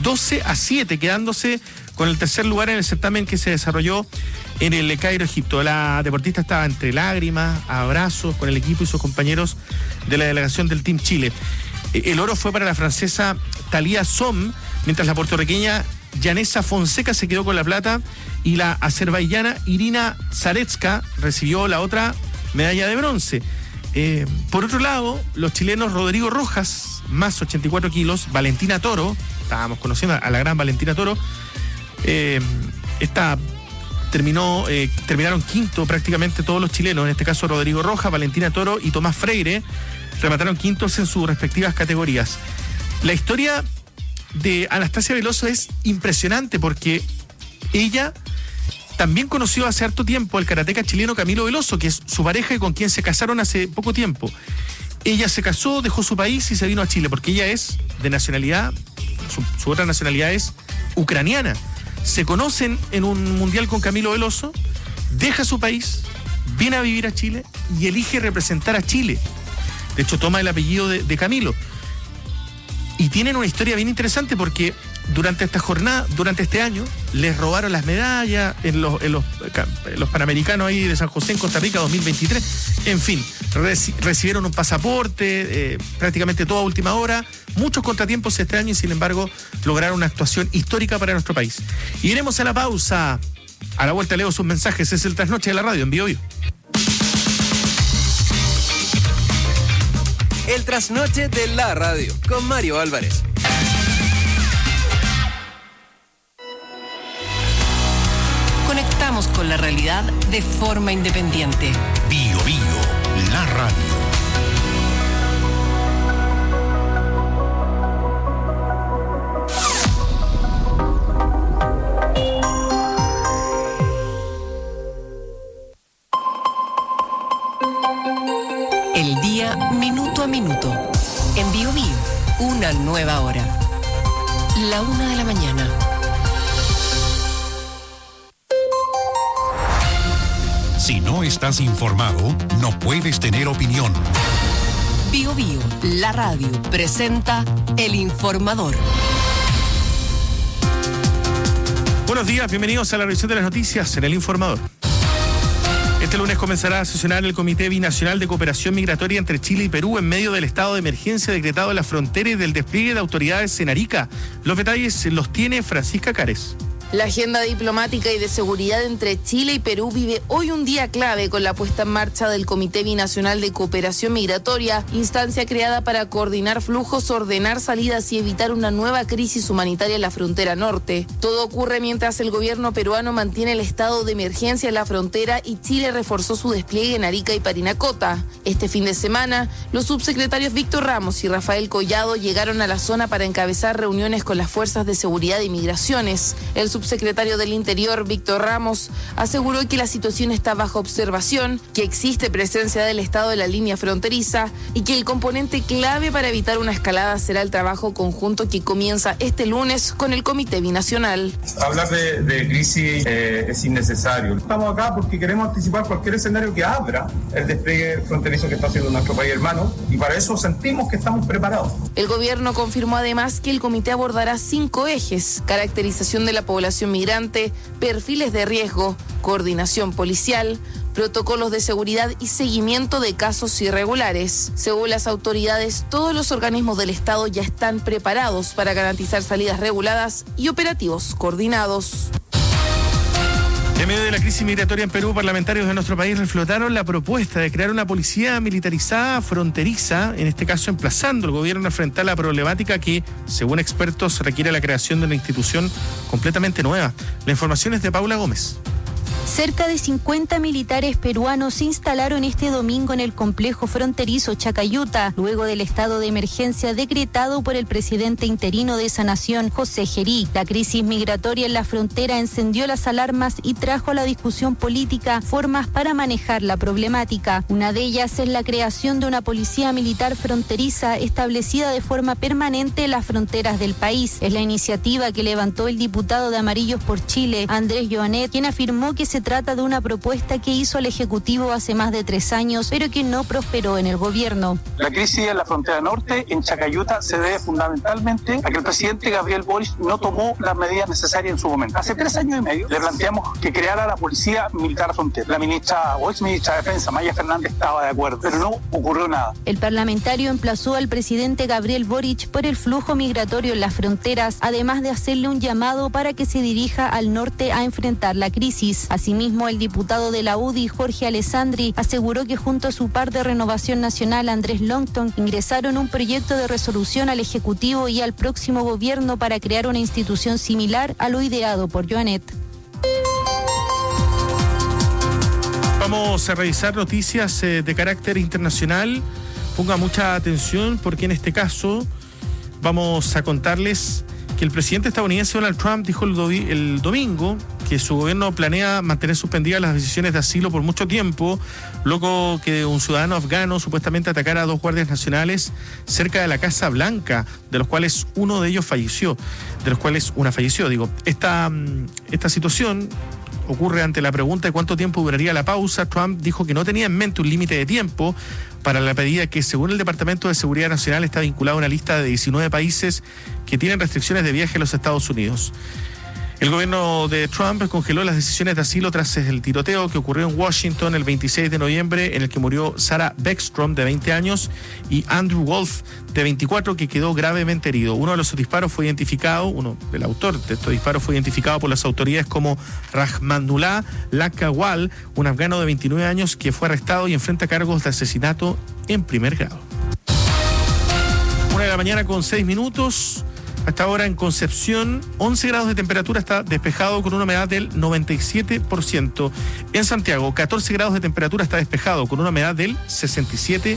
12-7, quedándose con el tercer lugar en el certamen que se desarrolló en el Cairo, Egipto. La deportista estaba entre lágrimas, abrazos con el equipo y sus compañeros de la delegación del Team Chile. El oro fue para la francesa Thalia Som, mientras la puertorriqueña Yanesa Fonseca se quedó con la plata y la azerbaiyana Irina Zaretska recibió la otra medalla de bronce. Por otro lado, los chilenos Rodrigo Rojas, más 84 kilos, Valentina Toro, estábamos conociendo a la gran Valentina Toro, terminaron quinto prácticamente todos los chilenos, en este caso Rodrigo Rojas, Valentina Toro y Tomás Freire, remataron quintos en sus respectivas categorías. La historia de Anastasia Veloso es impresionante porque ella también conoció hace harto tiempo al karateca chileno Camilo Veloso, que es su pareja y con quien se casaron hace poco tiempo. Ella se casó, dejó su país y se vino a Chile porque ella es de nacionalidad, su otra nacionalidad es ucraniana. Se conocen en un mundial con Camilo Veloso, deja su país, viene a vivir a Chile y elige representar a Chile. De hecho, toma el apellido de Camilo. Y tienen una historia bien interesante porque durante esta jornada, durante este año, les robaron las medallas en los Panamericanos ahí de San José en Costa Rica 2023. En fin, recibieron un pasaporte, prácticamente toda última hora, muchos contratiempos este año y sin embargo lograron una actuación histórica para nuestro país. Y iremos a la pausa. A la vuelta leo sus mensajes. Es el Trasnoche de la Radio en Bio Bio. El Trasnoche de la Radio con Mario Álvarez. Conectamos con la realidad de forma independiente. Bio Bio, la radio. El día minuto a minuto. En Bio Bio, una nueva hora. 1:00 a.m. Si no estás informado, no puedes tener opinión. Bio Bio, la radio, presenta El Informador. Buenos días, bienvenidos a la revisión de las noticias en El Informador. Este lunes comenzará a sesionar el Comité Binacional de Cooperación Migratoria entre Chile y Perú en medio del estado de emergencia decretado en la frontera y del despliegue de autoridades en Arica. Los detalles los tiene Francisca Cares. La agenda diplomática y de seguridad entre Chile y Perú vive hoy un día clave con la puesta en marcha del Comité Binacional de Cooperación Migratoria, instancia creada para coordinar flujos, ordenar salidas y evitar una nueva crisis humanitaria en la frontera norte. Todo ocurre mientras el gobierno peruano mantiene el estado de emergencia en la frontera y Chile reforzó su despliegue en Arica y Parinacota. Este fin de semana, los subsecretarios Víctor Ramos y Rafael Collado llegaron a la zona para encabezar reuniones con las fuerzas de seguridad y migraciones. El subsecretario del Interior, Víctor Ramos, aseguró que la situación está bajo observación, que existe presencia del Estado en la línea fronteriza y que el componente clave para evitar una escalada será el trabajo conjunto que comienza este lunes con el Comité Binacional. Hablar de crisis es innecesario. Estamos acá porque queremos anticipar cualquier escenario que abra el despliegue fronterizo que está haciendo nuestro país hermano y para eso sentimos que estamos preparados. El gobierno confirmó además que el comité abordará 5 ejes: caracterización de la población migrante, perfiles de riesgo, coordinación policial, protocolos de seguridad y seguimiento de casos irregulares. Según las autoridades, todos los organismos del Estado ya están preparados para garantizar salidas reguladas y operativos coordinados. En medio de la crisis migratoria en Perú, parlamentarios de nuestro país reflotaron la propuesta de crear una policía militarizada fronteriza, en este caso emplazando al gobierno a enfrentar la problemática que, según expertos, requiere la creación de una institución completamente nueva. La información es de Paula Gómez. Cerca de 50 militares peruanos se instalaron este domingo en el complejo fronterizo Chacayuta, luego del estado de emergencia decretado por el presidente interino de esa nación, José Gerí. La crisis migratoria en la frontera encendió las alarmas y trajo a la discusión política formas para manejar la problemática. Una de ellas es la creación de una policía militar fronteriza establecida de forma permanente en las fronteras del país. Es la iniciativa que levantó el diputado de Amarillos por Chile, Andrés Joanet, quien afirmó que se se trata de una propuesta que hizo el Ejecutivo hace más de 3 años, pero que no prosperó en el gobierno. La crisis en la frontera norte, en Chacayuta, se debe fundamentalmente a que el presidente Gabriel Boric no tomó las medidas necesarias en su momento. Hace 3 años y medio le planteamos que creara la Policía Militar Frontera. La ministra o exministra de Defensa, Maya Fernández, estaba de acuerdo, pero no ocurrió nada. El parlamentario emplazó al presidente Gabriel Boric por el flujo migratorio en las fronteras, además de hacerle un llamado para que se dirija al norte a enfrentar la crisis. Asimismo, el diputado de la UDI, Jorge Alessandri, aseguró que junto a su par de Renovación Nacional, Andrés Longton, ingresaron un proyecto de resolución al Ejecutivo y al próximo gobierno para crear una institución similar a lo ideado por Joanet. Vamos a revisar noticias de carácter internacional. Ponga mucha atención porque en este caso vamos a contarles que el presidente estadounidense Donald Trump dijo el domingo que su gobierno planea mantener suspendidas las decisiones de asilo por mucho tiempo, luego que un ciudadano afgano supuestamente atacara a 2 guardias nacionales cerca de la Casa Blanca, de los cuales uno de ellos falleció, una falleció. Esta situación ocurre ante la pregunta de cuánto tiempo duraría la pausa. Trump dijo que no tenía en mente un límite de tiempo para la medida que, según el Departamento de Seguridad Nacional, está vinculada a una lista de 19 países que tienen restricciones de viaje a los Estados Unidos. El gobierno de Trump congeló las decisiones de asilo tras el tiroteo que ocurrió en Washington el 26 de noviembre, en el que murió Sarah Beckstrom, de 20 años, y Andrew Wolf, de 24, que quedó gravemente herido. El autor de estos disparos fue identificado por las autoridades como Rahmanullah Lakawal, un afgano de 29 años que fue arrestado y enfrenta cargos de asesinato en primer grado. 1:06 a.m. Hasta ahora en Concepción, 11 grados de temperatura, está despejado con una humedad del 97%. En Santiago, 14 grados de temperatura, está despejado con una humedad del 67%.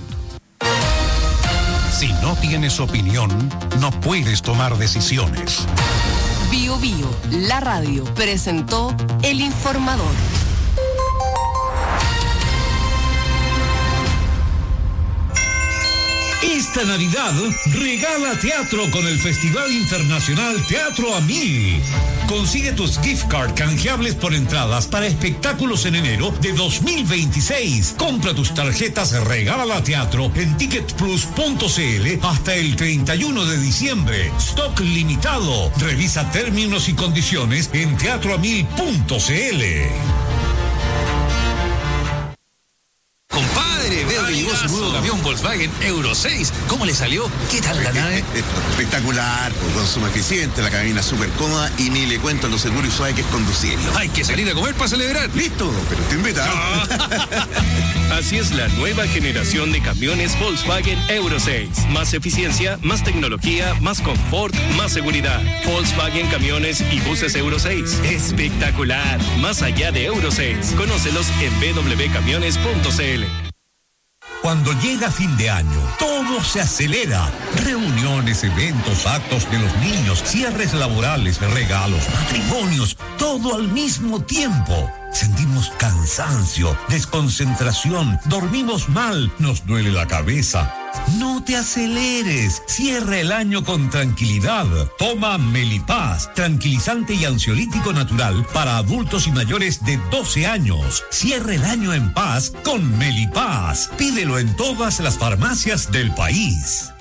Si no tienes opinión, no puedes tomar decisiones. Bio Bio, la radio, presentó El Informador. Esta Navidad regala teatro con el Festival Internacional Teatro a 1000. Consigue tus gift card canjeables por entradas para espectáculos en enero de 2026. Compra tus tarjetas Regala Teatro en ticketplus.cl hasta el 31 de diciembre. Stock limitado. Revisa términos y condiciones en teatroa1000.cl. Compadre, veo que llegó su nuevo camión Volkswagen Euro 6. ¿Cómo le salió? ¿Qué tal la nave? Espectacular, con consumo eficiente, la cabina súper cómoda y ni le cuento lo seguro y suave que es conducirlo. Hay que salir a comer para celebrar. Listo, pero te invitado. Así es la nueva generación de camiones Volkswagen Euro 6. Más eficiencia, más tecnología, más confort, más seguridad. Volkswagen Camiones y Buses Euro 6. Espectacular. Más allá de Euro 6. Conócelos en www.camiones.cl. Cuando llega fin de año, todo se acelera. Reuniones, eventos, actos de los niños, cierres laborales, regalos, matrimonios, todo al mismo tiempo. Sentimos cansancio, desconcentración, dormimos mal, nos duele la cabeza. No te aceleres, cierra el año con tranquilidad. Toma Melipaz, tranquilizante y ansiolítico natural para adultos y mayores de 12 años. Cierra el año en paz con Melipaz. Pídelo en todas las farmacias del país.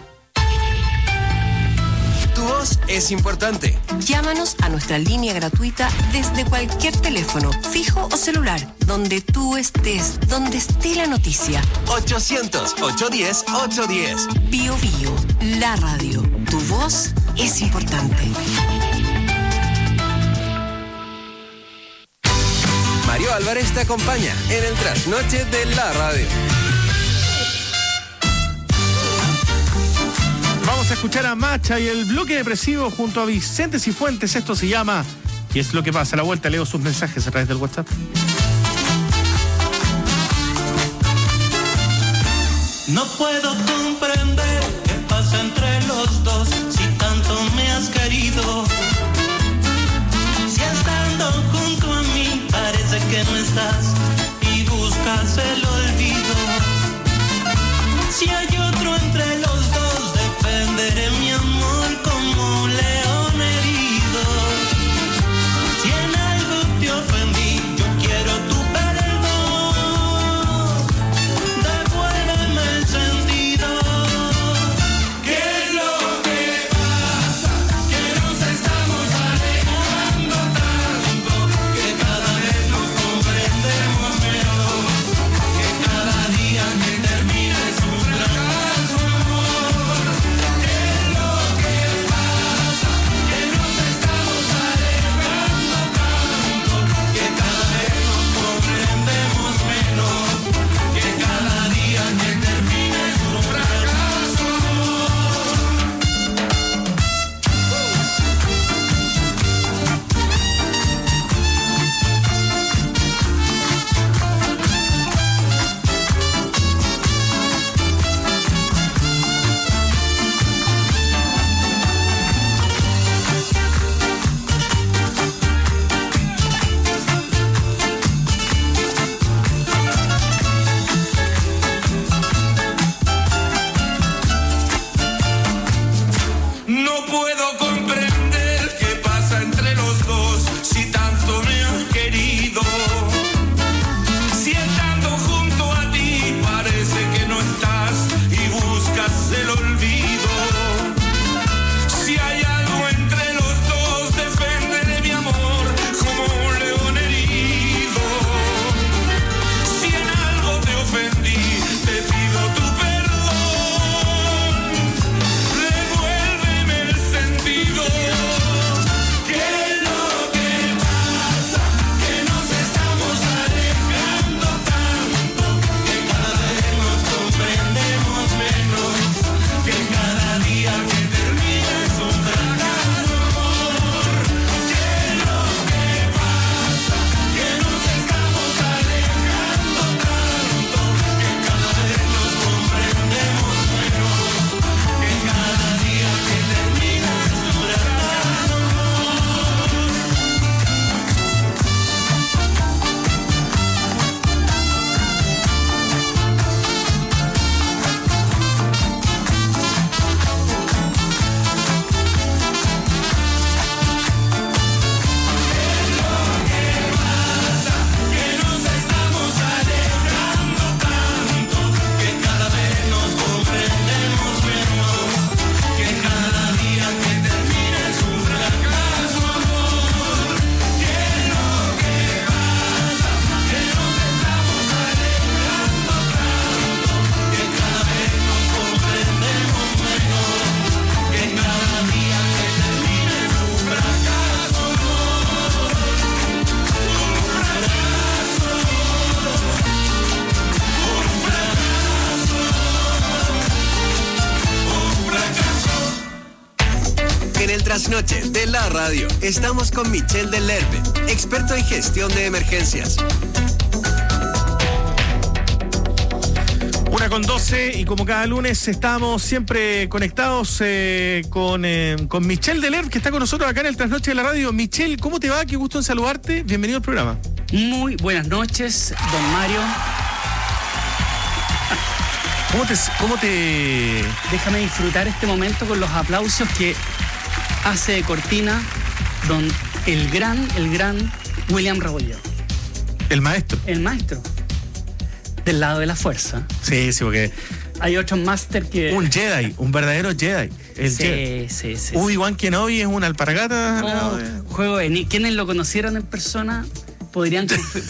Tu voz es importante. Llámanos a nuestra línea gratuita desde cualquier teléfono, fijo o celular, donde tú estés, donde esté la noticia. 800-810-810. Bio Bio, la radio. Tu voz es importante. Mario Álvarez te acompaña en el trasnoche de la radio. Vamos a escuchar a Macha y el bloque depresivo junto a Vicente Cifuentes. Esto se llama ¿Qué es lo que pasa? A la vuelta leo sus mensajes a través del WhatsApp. No puedo comprender qué pasa entre los dos, si tanto me has querido. Si estando junto a mí parece que no estás y buscas el olvido. Si hay otro entre los dos, defenderé mi amor como un león herido. Si en algo te ofendí, yo la radio. Estamos con Michel del Lerpe, experto en gestión de emergencias. 1:12 y como cada lunes estamos siempre conectados con Michel del Lerpe, que está con nosotros acá en el Trasnoche de la Radio. Michel, ¿cómo te va? Qué gusto en saludarte. Bienvenido al programa. Muy buenas noches, don Mario. ¿Cómo te...? Déjame disfrutar este momento con los aplausos que hace de cortina el gran William Rebolledo. El maestro. El maestro. Del lado de la fuerza. Sí, porque... Hay otros máster que... Un Jedi, un verdadero Jedi. Sí. Obi-Wan Kenobi es una alpargata. Juego de... ¿Quiénes lo conocieron en persona? Podrían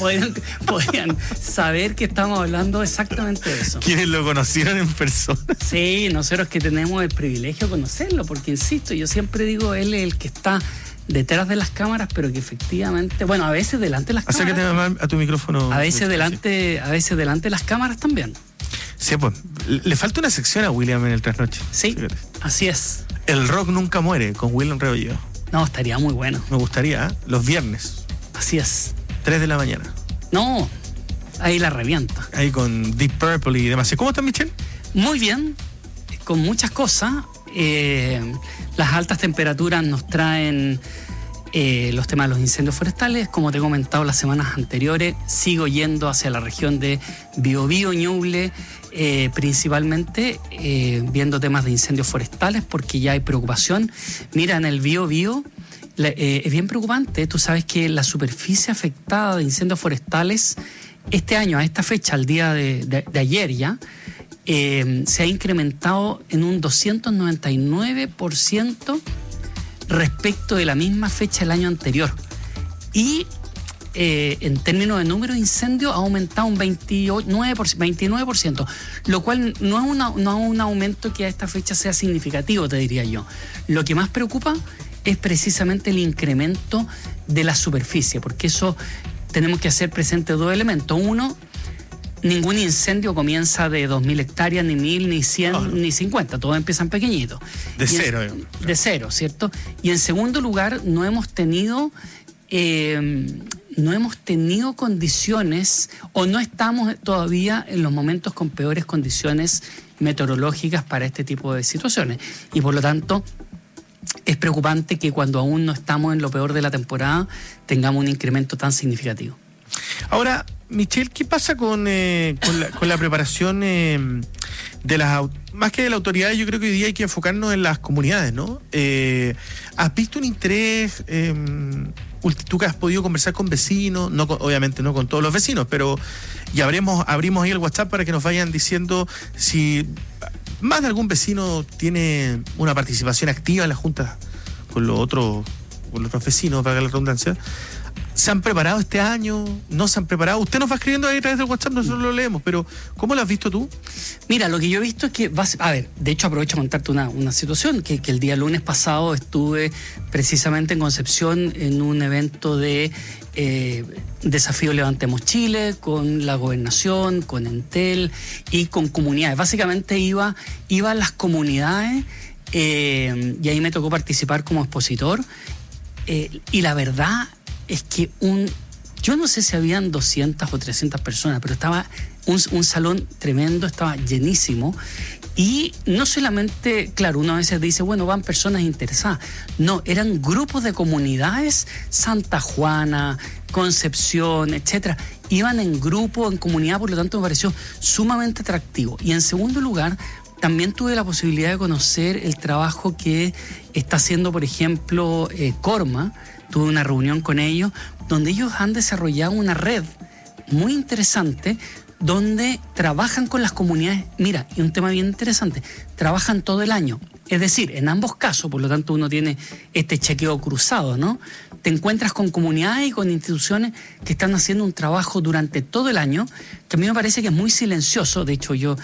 saber que estamos hablando exactamente de eso. ¿Quiénes lo conocieron en persona? Sí, nosotros que tenemos el privilegio de conocerlo, porque insisto, yo siempre digo, él es el que está detrás de las cámaras, pero que efectivamente, bueno, a veces delante de las cámaras. Acércate a tu micrófono. A veces delante de las cámaras también. Sí, pues, le falta una sección a William en el Trasnoche. Sí, así es. El rock nunca muere, con William Rebolledo. No, estaría muy bueno. Me gustaría, los viernes. Así es. 3 de la mañana. No, ahí la revienta. Ahí con Deep Purple y demás. ¿Cómo estás, Michel? Muy bien, con muchas cosas. Las altas temperaturas nos traen los temas de los incendios forestales. Como te he comentado las semanas anteriores, sigo yendo hacia la región de Biobío, Ñuble, principalmente viendo temas de incendios forestales porque ya hay preocupación. Mira, en el Biobío es bien preocupante. Tú sabes que la superficie afectada de incendios forestales este año, a esta fecha, al día de ayer ya, se ha incrementado en un 299% respecto de la misma fecha del año anterior. Y en términos de número de incendios ha aumentado un 29%, lo cual no es un aumento que a esta fecha sea significativo, te diría yo. Lo que más preocupa es precisamente el incremento de la superficie, porque eso tenemos que hacer presente dos elementos. Uno, ningún incendio comienza de 2.000 hectáreas, ni 1.000, ni 100, ni 50, todos empiezan pequeñitos. De cero. De cero, ¿cierto? Y en segundo lugar, no hemos tenido condiciones, o no estamos todavía en los momentos con peores condiciones meteorológicas para este tipo de situaciones. Y por lo tanto, es preocupante que cuando aún no estamos en lo peor de la temporada tengamos un incremento tan significativo. Ahora, Michel, ¿qué pasa con la preparación de más que de la autoridad? Yo creo que hoy día hay que enfocarnos en las comunidades, ¿no? ¿Has visto un interés? Tú que has podido conversar con vecinos, obviamente no con todos los vecinos, pero ya abrimos ahí el WhatsApp para que nos vayan diciendo si más de algún vecino tiene una participación activa en la Junta con los otros vecinos, para la redundancia. ¿Se han preparado este año? ¿No se han preparado? Usted nos va escribiendo ahí a través del WhatsApp, nosotros lo leemos, pero ¿cómo lo has visto tú? Mira, lo que yo he visto es que de hecho aprovecho a contarte una situación, que el día lunes pasado estuve precisamente en Concepción en un evento de Desafío Levantemos Chile, con la gobernación, con Entel y con comunidades. Básicamente iba a las comunidades y ahí me tocó participar como expositor y la verdad es que yo no sé si habían 200 o 300 personas, pero estaba un salón tremendo, estaba llenísimo. Y no solamente, claro, uno a veces dice, bueno, van personas interesadas. No, eran grupos de comunidades, Santa Juana, Concepción, etcétera. Iban en grupo, en comunidad, por lo tanto me pareció sumamente atractivo. Y en segundo lugar, también tuve la posibilidad de conocer el trabajo que está haciendo, por ejemplo, Corma. Tuve una reunión con ellos donde ellos han desarrollado una red muy interesante donde trabajan con las comunidades. Mira, y un tema bien interesante, trabajan todo el año. Es decir, en ambos casos, por lo tanto uno tiene este chequeo cruzado, ¿no? Te encuentras con comunidades y con instituciones que están haciendo un trabajo durante todo el año, que a mí me parece que es muy silencioso. De hecho, yo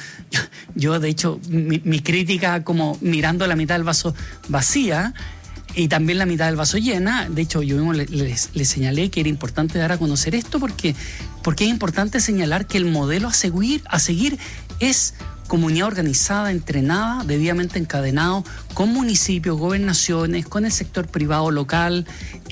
mi crítica como mirando la mitad del vaso vacía, y también la mitad del vaso llena. De hecho, yo mismo le señalé que era importante dar a conocer esto porque es importante señalar que el modelo a seguir es comunidad organizada, entrenada, debidamente encadenado con municipios, gobernaciones, con el sector privado local,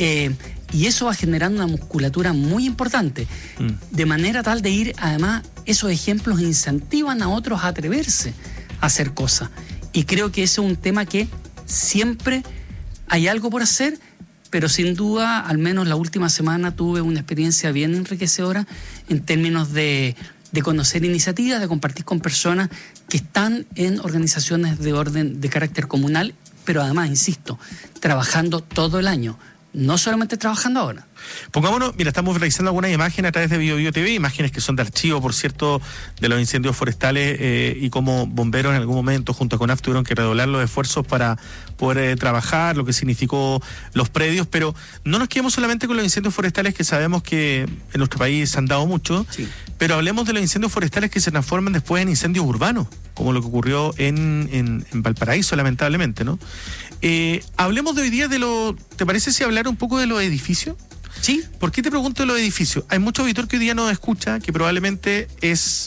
y eso va generando una musculatura muy importante, de manera tal de ir, además, esos ejemplos incentivan a otros a atreverse a hacer cosas. Y creo que ese es un tema que siempre hay algo por hacer, pero sin duda, al menos la última semana tuve una experiencia bien enriquecedora en términos de conocer iniciativas, de compartir con personas que están en organizaciones de orden de carácter comunal, pero además, insisto, trabajando todo el año, no solamente trabajando ahora. Pongámonos, mira, estamos realizando algunas imágenes a través de BioBio TV, imágenes que son de archivo, por cierto, de los incendios forestales y cómo bomberos en algún momento junto con AF tuvieron que redoblar los esfuerzos para poder trabajar, lo que significó los predios, pero no nos quedemos solamente con los incendios forestales que sabemos que en nuestro país se han dado mucho, sí, pero hablemos de los incendios forestales que se transforman después en incendios urbanos, como lo que ocurrió en Valparaíso, lamentablemente, ¿no? Hablemos de hoy día ¿te parece si hablar un poco de los edificios? Sí. ¿Por qué te pregunto de los edificios? Hay mucho auditor que hoy día nos escucha, que probablemente es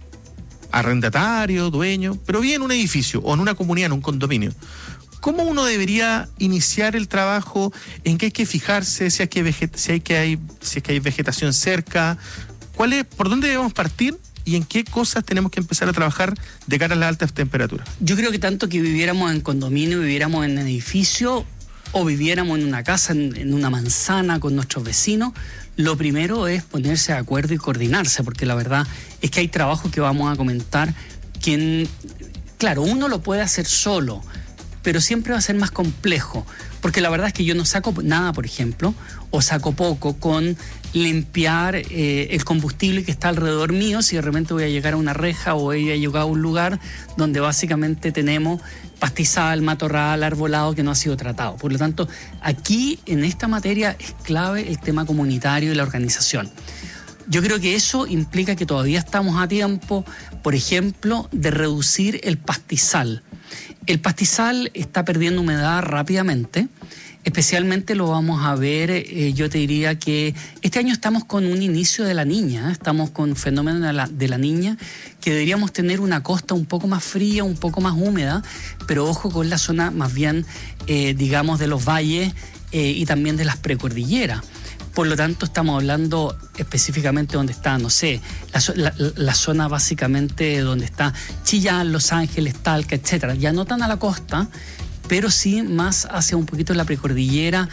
arrendatario, dueño, pero vive en un edificio o en una comunidad, en un condominio. ¿Cómo uno debería iniciar el trabajo? ¿En qué hay que fijarse? Si es que hay vegetación cerca. ¿Por dónde debemos partir? ¿Y en qué cosas tenemos que empezar a trabajar de cara a las altas temperaturas? Yo creo que tanto que viviéramos en condominio, viviéramos en edificio o viviéramos en una casa, en una manzana con nuestros vecinos, lo primero es ponerse de acuerdo y coordinarse, porque la verdad es que hay trabajos que vamos a comentar que, claro, uno lo puede hacer solo, pero siempre va a ser más complejo, porque la verdad es que yo no saco nada, por ejemplo, o saco poco con limpiar el combustible que está alrededor mío, si de repente voy a llegar a una reja o voy a llegar a un lugar donde básicamente tenemos pastizal, matorral, arbolado que no ha sido tratado. Por lo tanto, aquí en esta materia es clave el tema comunitario y la organización. Yo creo que eso implica que todavía estamos a tiempo, por ejemplo, de reducir el pastizal. El pastizal está perdiendo humedad rápidamente. Especialmente lo vamos a ver, yo te diría que este año estamos con un inicio de la niña, estamos con un fenómeno de la niña, que deberíamos tener una costa un poco más fría, un poco más húmeda, pero ojo con la zona más bien, digamos, de los valles y también de las precordilleras. Por lo tanto, estamos hablando específicamente donde está, no sé, la zona básicamente donde está Chillán, Los Ángeles, Talca, etcétera. Ya no tan a la costa, pero sí más hacia un poquito la precordillera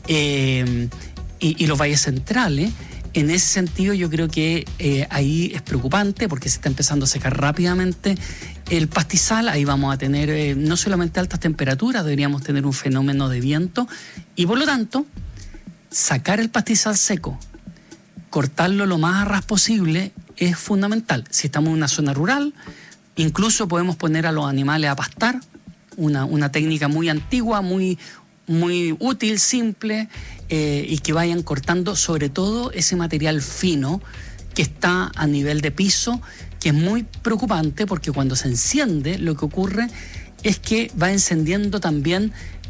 y los valles centrales. En ese sentido, yo creo que ahí es preocupante porque se está empezando a secar rápidamente el pastizal. Ahí vamos a tener no solamente altas temperaturas, deberíamos tener un fenómeno de viento y por lo tanto, sacar el pastizal seco, cortarlo lo más a ras posible es fundamental. Si estamos en una zona rural, incluso podemos poner a los animales a pastar, una técnica muy antigua, muy útil, simple, y que vayan cortando sobre todo ese material fino que está a nivel de piso, que es muy preocupante porque cuando se enciende lo que ocurre es que va encendiendo también,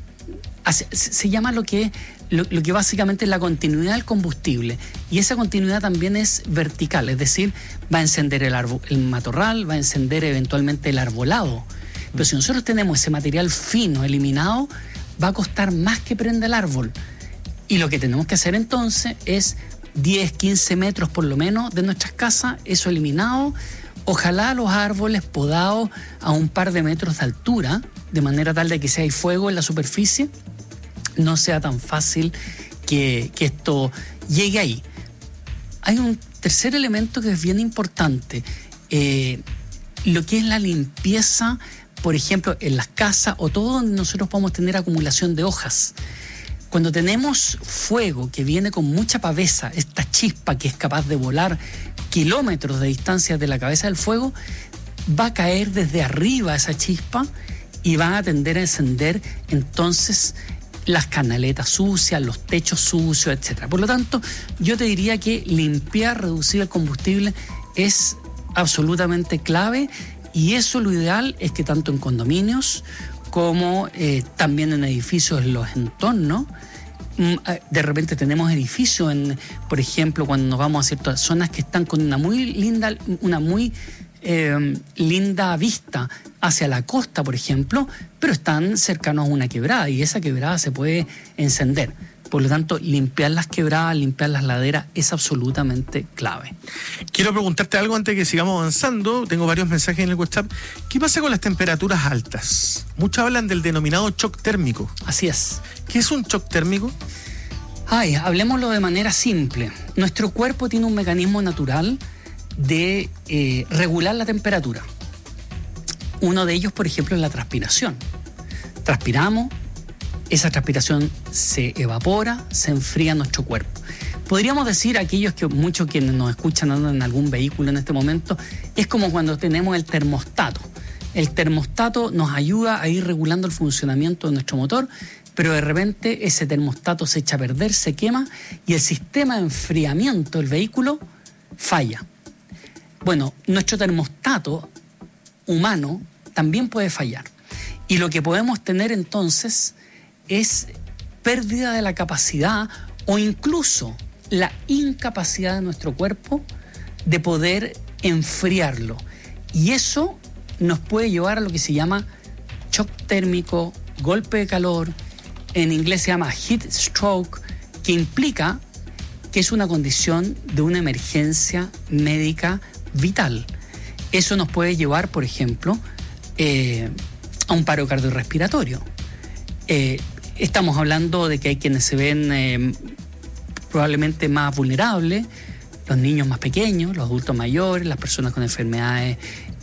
se llama lo que básicamente es la continuidad del combustible, y esa continuidad también es vertical, es decir, va a encender el matorral, va a encender eventualmente el arbolado. Pero si nosotros tenemos ese material fino eliminado, va a costar más que prenda el árbol. Y lo que tenemos que hacer entonces es 10, 15 metros por lo menos de nuestras casas, eso eliminado. Ojalá los árboles podados a un par de metros de altura, de manera tal de que si hay fuego en la superficie, no sea tan fácil que esto llegue ahí. Hay un tercer elemento que es bien importante, lo que es la limpieza, por ejemplo, en las casas o todo donde nosotros podemos tener acumulación de hojas. Cuando tenemos fuego que viene con mucha pavesa, esta chispa que es capaz de volar kilómetros de distancia de la cabeza del fuego, va a caer desde arriba esa chispa y va a tender a encender entonces las canaletas sucias, los techos sucios, etc. Por lo tanto, yo te diría que limpiar, reducir el combustible es absolutamente clave. Y eso lo ideal es que tanto en condominios como también en edificios en los entornos, de repente tenemos edificios, por ejemplo, cuando nos vamos a ciertas zonas que están con una muy linda vista hacia la costa, por ejemplo, pero están cercanos a una quebrada y esa quebrada se puede encender. Por lo tanto, limpiar las quebradas, limpiar las laderas es absolutamente clave. Quiero preguntarte algo antes de que sigamos avanzando. Tengo varios mensajes en el WhatsApp. ¿Qué pasa con las temperaturas altas? Muchos hablan del denominado shock térmico. Así es. ¿Qué es un shock térmico? Hablemoslo de manera simple. Nuestro cuerpo tiene un mecanismo natural de regular la temperatura. Uno de ellos, por ejemplo, es la transpiración. Transpiramos, esa transpiración se evapora, se enfría nuestro cuerpo. Podríamos decir, muchos quienes nos escuchan andan en algún vehículo en este momento, es como cuando tenemos el termostato. El termostato nos ayuda a ir regulando el funcionamiento de nuestro motor, pero de repente ese termostato se echa a perder, se quema y el sistema de enfriamiento del vehículo falla. Bueno, nuestro termostato humano también puede fallar. Y lo que podemos tener entonces es pérdida de la capacidad o incluso la incapacidad de nuestro cuerpo de poder enfriarlo. Y eso nos puede llevar a lo que se llama shock térmico, golpe de calor, en inglés se llama heat stroke, que implica que es una condición de una emergencia médica vital. Eso nos puede llevar, por ejemplo, a un paro cardiorrespiratorio. Estamos hablando de que hay quienes se ven probablemente más vulnerables, los niños más pequeños, los adultos mayores, las personas con enfermedades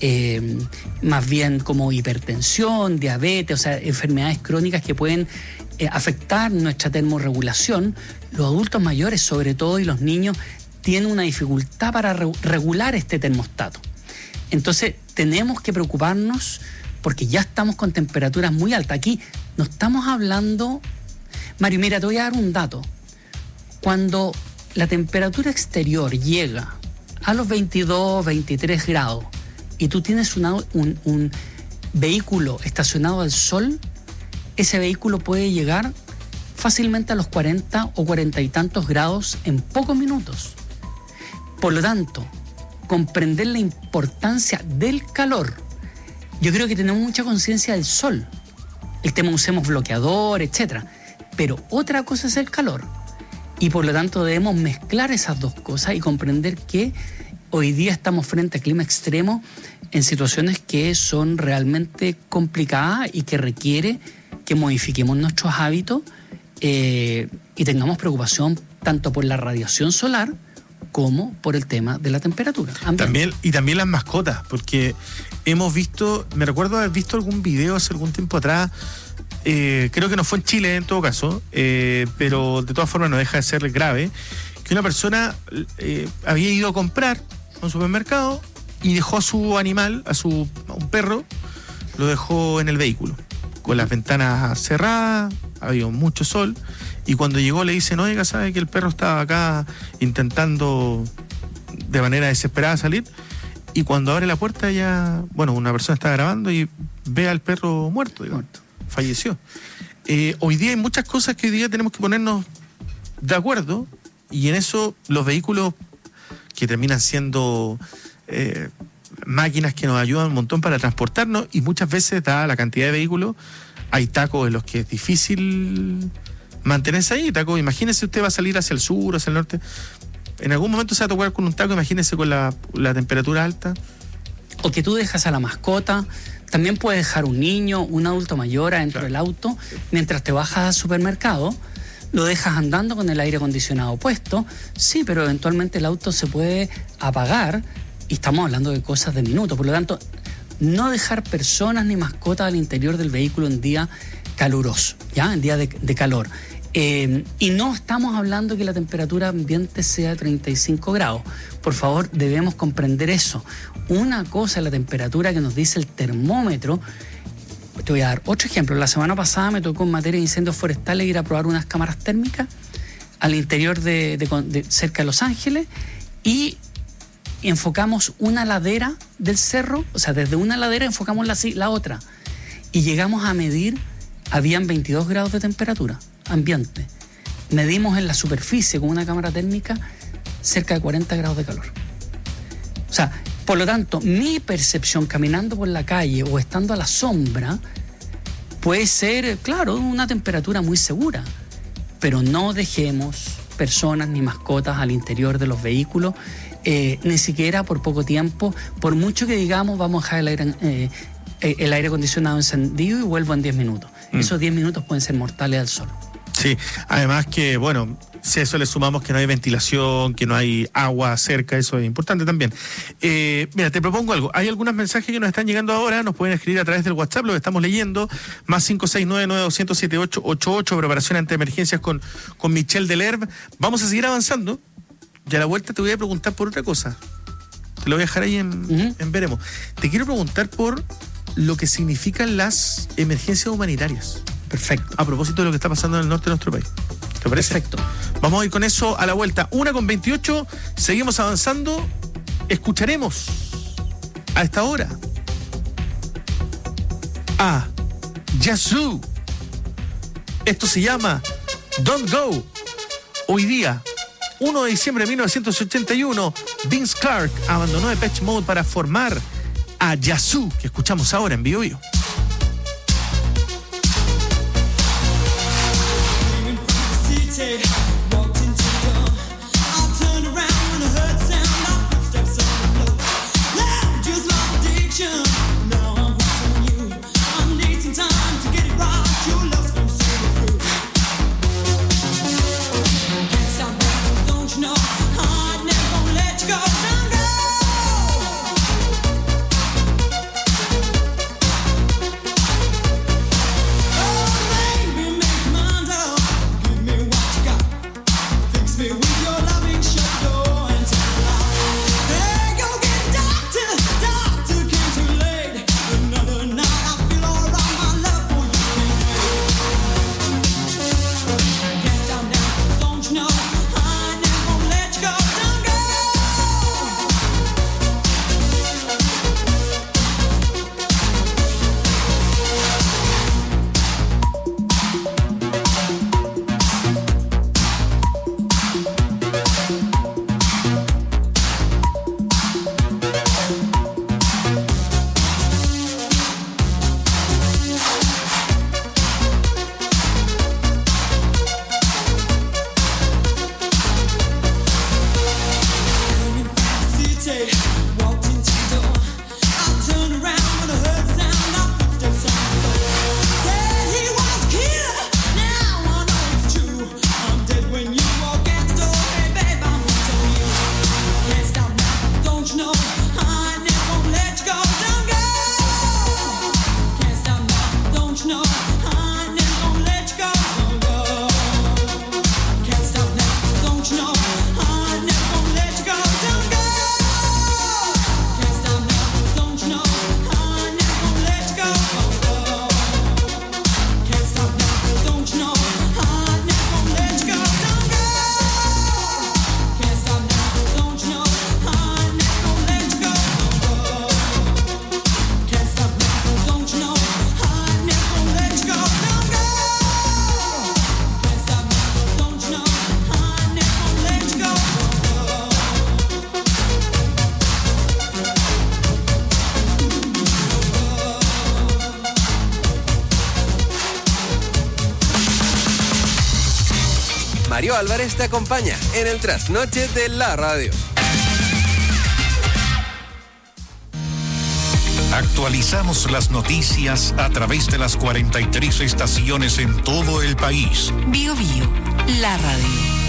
más bien como hipertensión, diabetes, o sea, enfermedades crónicas que pueden afectar nuestra termorregulación. Los adultos mayores, sobre todo, y los niños tienen una dificultad para regular este termostato. Entonces, tenemos que preocuparnos porque ya estamos con temperaturas muy altas. Aquí no estamos hablando... Mario, mira, te voy a dar un dato. Cuando la temperatura exterior llega a los 22, 23 grados y tú tienes un vehículo estacionado al sol, ese vehículo puede llegar fácilmente a los 40 o 40 y tantos grados en pocos minutos. Por lo tanto, comprender la importancia del calor. Yo creo que tenemos mucha conciencia del sol. El tema usemos bloqueador, etc. Pero otra cosa es el calor. Y por lo tanto debemos mezclar esas dos cosas y comprender que hoy día estamos frente a clima extremo en situaciones que son realmente complicadas y que requiere que modifiquemos nuestros hábitos y tengamos preocupación tanto por la radiación solar como por el tema de la temperatura. También las mascotas, porque hemos visto, me recuerdo haber visto algún video hace algún tiempo atrás, creo que no fue en Chile en todo caso, pero de todas formas no deja de ser grave, que una persona había ido a comprar a un supermercado y dejó a su animal, a un perro, lo dejó en el vehículo, con las ventanas cerradas, había mucho sol, y cuando llegó le dicen, oiga, ¿sabe que el perro estaba acá intentando de manera desesperada salir? Y cuando abre la puerta ya, una persona está grabando y ve al perro muerto, falleció. Hoy día hay muchas cosas que hoy día tenemos que ponernos de acuerdo, y en eso los vehículos que terminan siendo máquinas que nos ayudan un montón para transportarnos, y muchas veces, dada la cantidad de vehículos, hay tacos en los que es difícil mantenerse ahí. Taco, imagínese, usted va a salir hacia el sur, hacia el norte, en algún momento se va a tocar con un taco, imagínese con la temperatura alta. O que tú dejas a la mascota, también puedes dejar un niño, un adulto mayor adentro del auto, mientras te bajas al supermercado, lo dejas andando con el aire acondicionado puesto, sí, pero eventualmente el auto se puede apagar y estamos hablando de cosas de minutos. Por lo tanto, no dejar personas ni mascotas al interior del vehículo en día caluroso, ¿ya? En día de calor. Y no estamos hablando que la temperatura ambiente sea 35 grados. Por favor, debemos comprender eso. Una cosa es la temperatura que nos dice el termómetro. Te voy a dar otro ejemplo. La semana pasada me tocó en materia de incendios forestales ir a probar unas cámaras térmicas al interior de cerca de Los Ángeles, y enfocamos una ladera del cerro, o sea, desde una ladera enfocamos la otra, y llegamos a medir, habían 22 grados de temperatura ambiente. Medimos en la superficie con una cámara térmica cerca de 40 grados de calor. O sea, Por lo tanto, mi percepción caminando por la calle o estando a la sombra puede ser, claro, una temperatura muy segura, pero no dejemos personas ni mascotas al interior de los vehículos, ni siquiera por poco tiempo, por mucho que digamos vamos a dejar el aire acondicionado encendido y vuelvo en 10 minutos. Esos 10 minutos pueden ser mortales al sol. Sí, además que, bueno, si a eso le sumamos que no hay ventilación, que no hay agua cerca, eso es importante también. Mira, te propongo algo. Hay algunos mensajes que nos están llegando ahora, nos pueden escribir a través del WhatsApp, lo que estamos leyendo, más 569-9200-7888, preparación ante emergencias con Michelle Delerve. Vamos a seguir avanzando y a la vuelta te voy a preguntar por otra cosa. Te lo voy a dejar ahí en veremos. Te quiero preguntar por lo que significan las emergencias humanitarias. Perfecto. A propósito de lo que está pasando en el norte de nuestro país. ¿Te parece? Perfecto. Vamos a ir con eso a la vuelta. 1:28, seguimos avanzando. Escucharemos a esta hora a Yazoo. Esto se llama Don't Go. Hoy día, 1 de diciembre de 1981, Vince Clarke abandonó Depeche Mode para formar a Yazoo, que escuchamos ahora en Bio Bio. Mario Álvarez te acompaña en el trasnoche de la radio. Actualizamos las noticias a través de las 43 estaciones en todo el país. Bio Bio, la radio.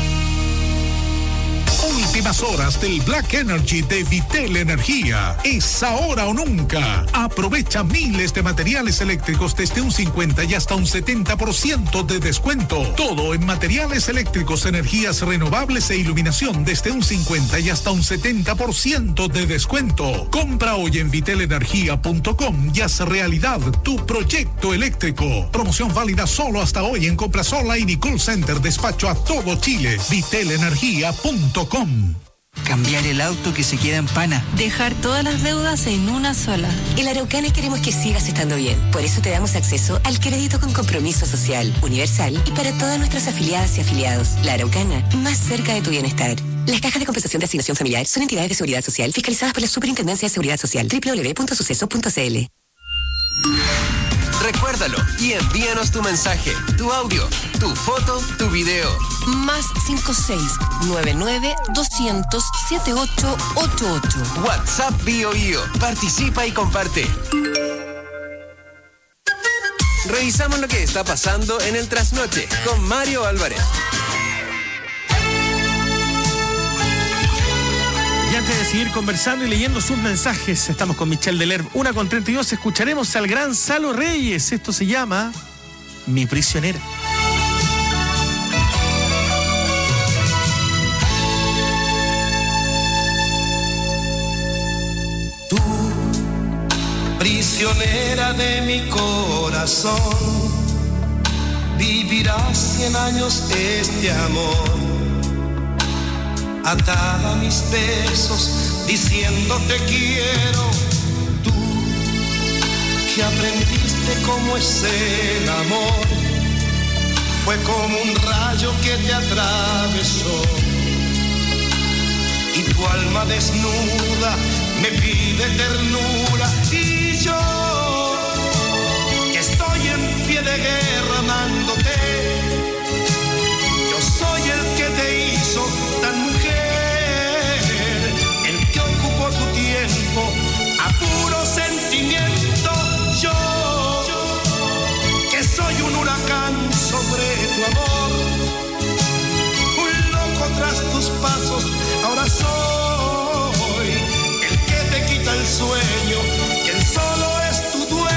Últimas horas del Black Energy de Vitel Energía. Es ahora o nunca. Aprovecha miles de materiales eléctricos desde un 50 y hasta un 70% de descuento. Todo en materiales eléctricos, energías renovables e iluminación desde un 50 y hasta un 70% de descuento. Compra hoy en vitelenergia.com y haz realidad tu proyecto eléctrico. Promoción válida solo hasta hoy en compras online y call center, despacho a todo Chile. vitelenergia.com. Cambiar el auto que se queda en pana. Dejar todas las deudas en una sola. En La Araucana queremos que sigas estando bien. Por eso te damos acceso al crédito con compromiso social, universal y para todas nuestras afiliadas y afiliados. La Araucana, más cerca de tu bienestar. Las cajas de compensación de asignación familiar son entidades de seguridad social fiscalizadas por la Superintendencia de Seguridad Social. www.suceso.cl. Recuérdalo y envíanos tu mensaje, tu audio, tu foto, tu video. Más 56-99-200-7888. WhatsApp BioBio. Participa y comparte. Revisamos lo que está pasando en el Trasnoche con Mario Álvarez. Y antes de seguir conversando y leyendo sus mensajes, estamos con Michelle Delerve. 1:32, escucharemos al gran Salo Reyes. Esto se llama Mi Prisionera. Tú, prisionera de mi corazón, vivirás 100 años este amor. Atada a mis besos, diciendo te quiero. Tú, que aprendiste cómo es el amor, fue como un rayo que te atravesó. Y tu alma desnuda me pide ternura. Y yo, que estoy en pie de guerra amándote, yo soy el que te hizo tan mujer, el que ocupó tu tiempo a puro sentimiento. Yo, que soy un huracán sobre tu amor, un loco tras tus pasos, ahora soy el que te quita el sueño, quien solo es tu dueño.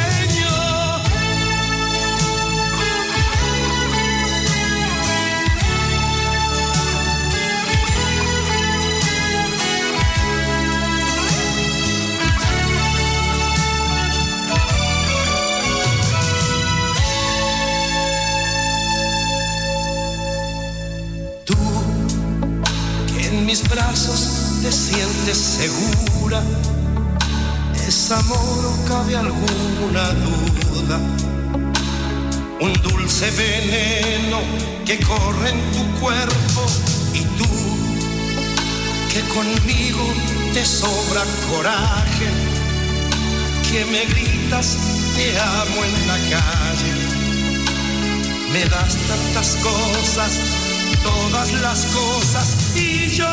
Tú, que en mis brazos te sientes segura, ¿es amor o cabe alguna duda? Un dulce veneno que corre en tu cuerpo. Y tú, que conmigo te sobra coraje, que me gritas te amo en la calle. Me das tantas cosas, todas las cosas. Y yo,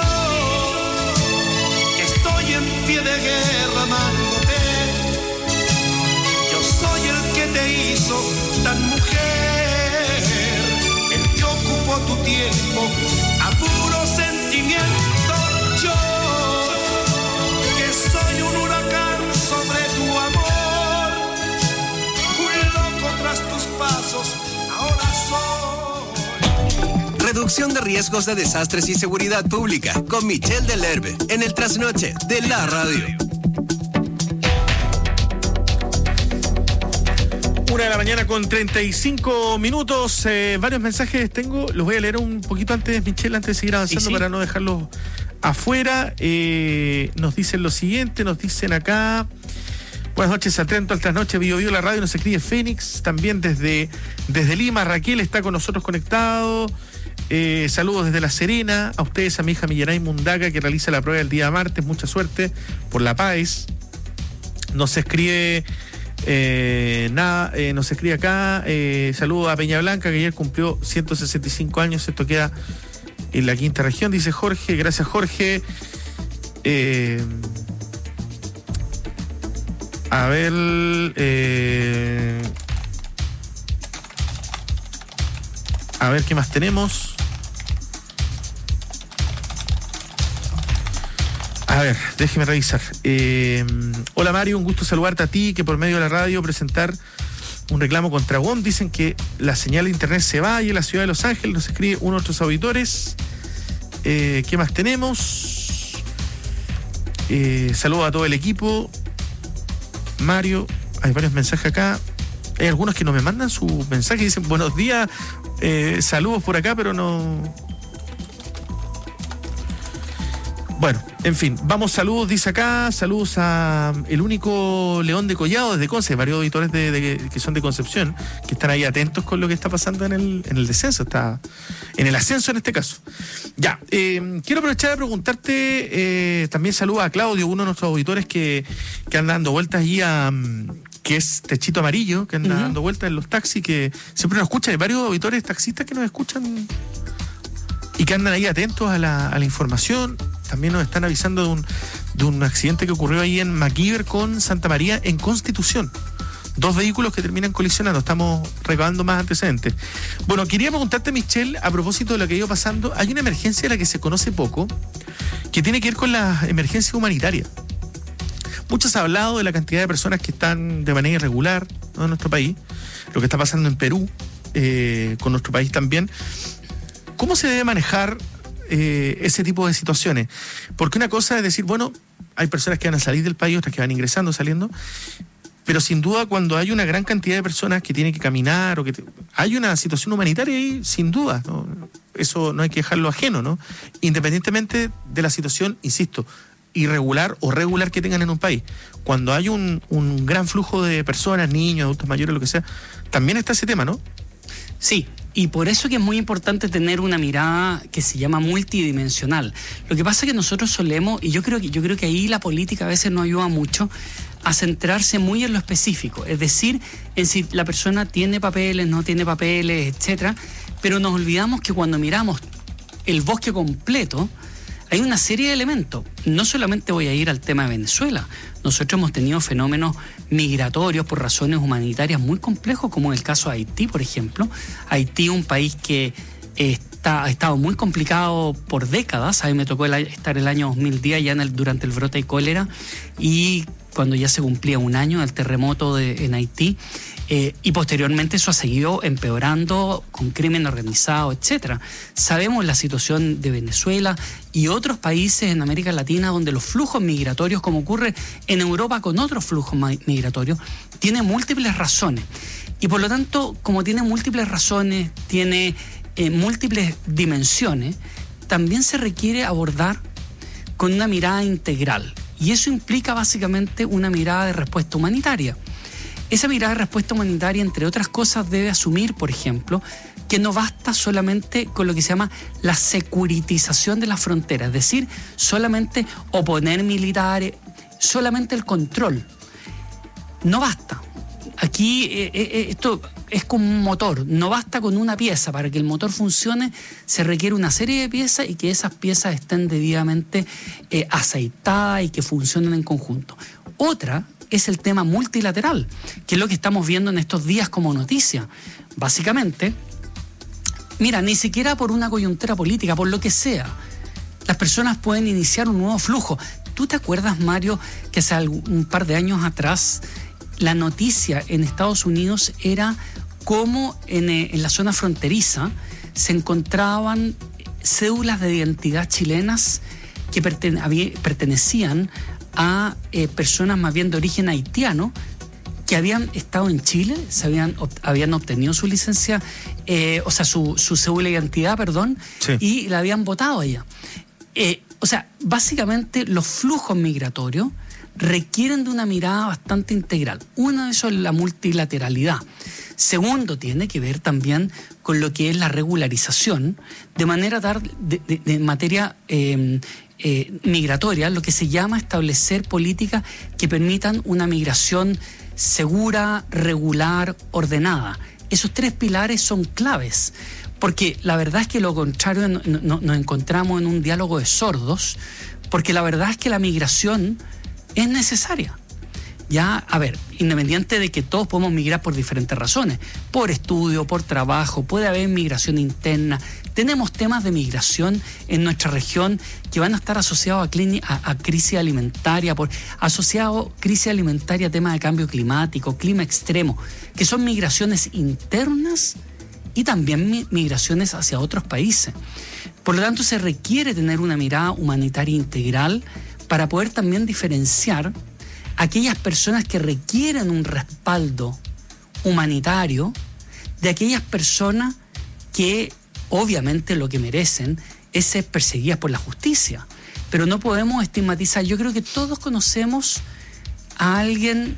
que estoy en pie de guerra amándote, yo soy el que te hizo tan mujer, el que ocupó tu tiempo a puro sentimiento. Yo, que soy un huracán sobre tu amor, un loco tras tus pasos, ahora soy. Reducción de riesgos de desastres y seguridad pública con Michelle Delerve en el Trasnoche de la Radio. 1:35 a.m. Varios mensajes tengo, los voy a leer un poquito antes, Michelle, antes de seguir avanzando, sí, para no dejarlos afuera. Nos dicen lo siguiente, nos dicen acá: buenas noches, atento al Trasnoche BioBio, la radio. Nos escribe Fénix, también desde Lima. Raquel está con nosotros conectado. Saludos desde La Serena, a ustedes, a mi hija Millaray Mundaca, que realiza la prueba el día martes. Mucha suerte por la PAES. Nos escribe nos escribe acá, saludos a Peña Blanca, que ayer cumplió 165 años. Esto queda en la quinta región, dice Jorge. Gracias, Jorge. A ver, ¿qué más tenemos? A ver, déjeme revisar. Hola Mario, un gusto saludarte a ti, que por medio de la radio presentar un reclamo contra WOM. Dicen que la señal de internet se va ahí en la ciudad de Los Ángeles. Nos escribe uno de nuestros auditores. ¿Qué más tenemos? Saludos a todo el equipo. Mario, hay varios mensajes acá. Hay algunos que no me mandan su mensaje y dicen buenos días, saludos por acá, pero no. Bueno, En fin, vamos, saludos, dice acá, saludos a el único León de Collado desde Conce, varios auditores que son de Concepción, que están ahí atentos con lo que está pasando en el descenso, está en el ascenso en este caso. Ya, quiero aprovechar a preguntarte, también saludos a Claudio, uno de nuestros auditores que anda dando vueltas ahí que es Techito Amarillo, que anda dando vueltas en los taxis, que siempre nos escuchan, hay varios auditores taxistas que nos escuchan y que andan ahí atentos a la información. También nos están avisando de un accidente que ocurrió ahí en MacIver con Santa María en Constitución. 2 vehículos que terminan colisionando. Estamos recabando más antecedentes. Bueno, quería preguntarte, Michelle, a propósito de lo que ha ido pasando. Hay una emergencia de la que se conoce poco, que tiene que ver con la emergencia humanitaria. Mucho se ha hablado de la cantidad de personas que están de manera irregular, ¿no?, en nuestro país. Lo que está pasando en Perú, con nuestro país también. ¿Cómo se debe manejar ese tipo de situaciones? Porque una cosa es decir, bueno, hay personas que van a salir del país, otras que van ingresando, saliendo, pero sin duda cuando hay una gran cantidad de personas que tienen que caminar o hay una situación humanitaria ahí, sin duda, ¿no? Eso no hay que dejarlo ajeno, ¿no? Independientemente de la situación, insisto, irregular o regular que tengan en un país. Cuando hay un gran flujo de personas, niños, adultos mayores, lo que sea, también está ese tema, ¿no? Sí. Y por eso que es muy importante tener una mirada que se llama multidimensional. Lo que pasa es que nosotros solemos, y yo creo que ahí la política a veces nos ayuda mucho a centrarse muy en lo específico, es decir, en si la persona tiene papeles, no tiene papeles, etcétera, pero nos olvidamos que cuando miramos el bosque completo, hay una serie de elementos. No solamente voy a ir al tema de Venezuela. Nosotros hemos tenido fenómenos migratorios por razones humanitarias muy complejos, como en el caso de Haití, por ejemplo. Haití, un país que ha estado muy complicado por décadas. A mí me tocó estar el año 2010 ya durante el brote de cólera, y cuando ya se cumplía un año del terremoto en Haití. Y posteriormente eso ha seguido empeorando con crimen organizado, etcétera. Sabemos la situación de Venezuela y otros países en América Latina donde los flujos migratorios, como ocurre en Europa con otros flujos migratorios, tienen múltiples razones. Y por lo tanto, como tiene múltiples razones, tiene múltiples dimensiones, también se requiere abordar con una mirada integral. Y eso implica básicamente una mirada de respuesta humanitaria. Esa mirada de respuesta humanitaria, entre otras cosas, debe asumir, por ejemplo, que no basta solamente con lo que se llama la securitización de las fronteras, es decir, solamente oponer militares, solamente el control. No basta. Aquí esto es como un motor, no basta con una pieza. Para que el motor funcione se requiere una serie de piezas y que esas piezas estén debidamente aceitadas y que funcionen en conjunto. Otra es el tema multilateral, que es lo que estamos viendo en estos días como noticia. Básicamente, mira, ni siquiera por una coyuntura política, por lo que sea, las personas pueden iniciar un nuevo flujo. ¿Tú te acuerdas, Mario, que hace un par de años atrás la noticia en Estados Unidos era cómo en la zona fronteriza se encontraban cédulas de identidad chilenas que pertenecían a personas más bien de origen haitiano que habían estado en Chile, habían obtenido su licencia, su cédula de identidad, sí, y la habían votado allá. Básicamente los flujos migratorios requieren de una mirada bastante integral. Uno de esos es la multilateralidad. Segundo, tiene que ver también con lo que es la regularización, de manera tal, de materia migratoria, lo que se llama establecer políticas que permitan una migración segura, regular, ordenada. Esos 3 pilares son claves, porque la verdad es que lo contrario nos encontramos en un diálogo de sordos, porque la verdad es que la migración es necesaria. Ya, a ver, independiente de que todos podemos migrar por diferentes razones, por estudio, por trabajo, puede haber migración interna. Tenemos temas de migración en nuestra región que van a estar asociados a crisis alimentaria, asociados a crisis alimentaria, temas de cambio climático, clima extremo, que son migraciones internas y también migraciones hacia otros países. Por lo tanto, se requiere tener una mirada humanitaria integral para poder también diferenciar aquellas personas que requieren un respaldo humanitario de aquellas personas que obviamente lo que merecen es ser perseguidas por la justicia. pero no podemos estigmatizar. Yo creo que todos conocemos a alguien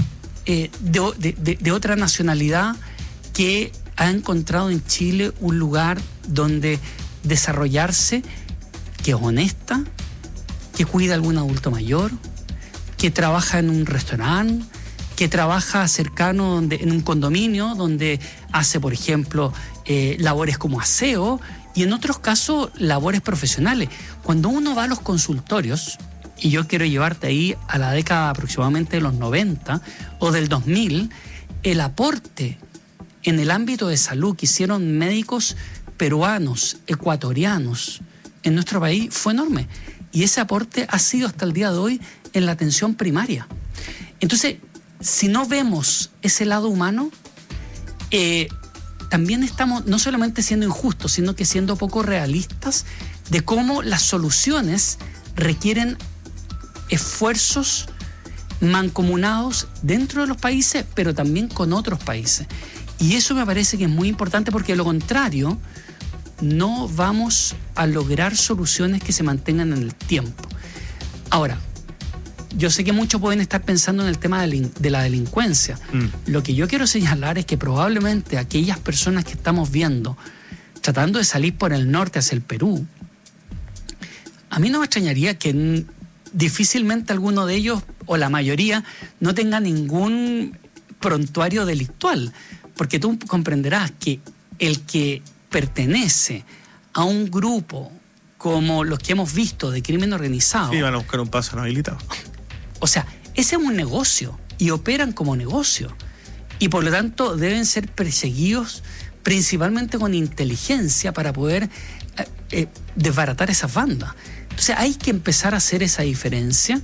de otra nacionalidad que ha encontrado en Chile un lugar donde desarrollarse, que es honesta, que cuida a algún adulto mayor, que trabaja en un restaurante, que trabaja cercano en un condominio, donde hace, por ejemplo, labores como aseo y en otros casos labores profesionales. Cuando uno va a los consultorios, y yo quiero llevarte ahí a la década aproximadamente de los 90 o del 2000, el aporte en el ámbito de salud que hicieron médicos peruanos, ecuatorianos en nuestro país fue enorme. Y ese aporte ha sido hasta el día de hoy en la atención primaria. Entonces, si no vemos ese lado humano, también estamos no solamente siendo injustos, sino que siendo poco realistas de cómo las soluciones requieren esfuerzos mancomunados dentro de los países, pero también con otros países. Y eso me parece que es muy importante, porque de lo contrario no vamos a lograr soluciones que se mantengan en el tiempo. Ahora, yo sé que muchos pueden estar pensando en el tema de la delincuencia. Lo que yo quiero señalar es que probablemente aquellas personas que estamos viendo tratando de salir por el norte hacia el Perú, a mí no me extrañaría que difícilmente alguno de ellos, o la mayoría, no tenga ningún prontuario delictual, porque tú comprenderás que el que pertenece a un grupo como los que hemos visto de crimen organizado... Sí, van a buscar un paso no habilitado. O sea, ese es un negocio y operan como negocio, y por lo tanto deben ser perseguidos principalmente con inteligencia para poder desbaratar esas bandas. Entonces hay que empezar a hacer esa diferencia,